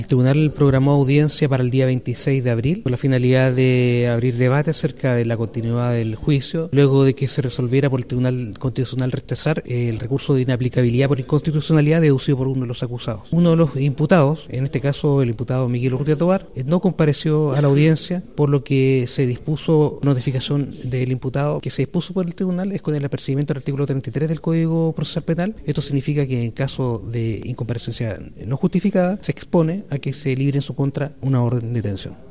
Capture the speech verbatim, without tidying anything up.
El tribunal programó audiencia para el día veintiséis de abril con la finalidad de abrir debate acerca de la continuidad del juicio, luego de que se resolviera por el Tribunal Constitucional rechazar el recurso de inaplicabilidad por inconstitucionalidad deducido por uno de los acusados. Uno de los imputados, en este caso el imputado Miguel Urrutia Tobar, no compareció a la audiencia, por lo que se dispuso notificación del imputado que se dispuso por el tribunal es con el apercibimiento del artículo treinta y tres del Código Procesal Penal. Esto significa que en caso de incomparecencia no justificada se expone a que se libre en su contra una orden de detención.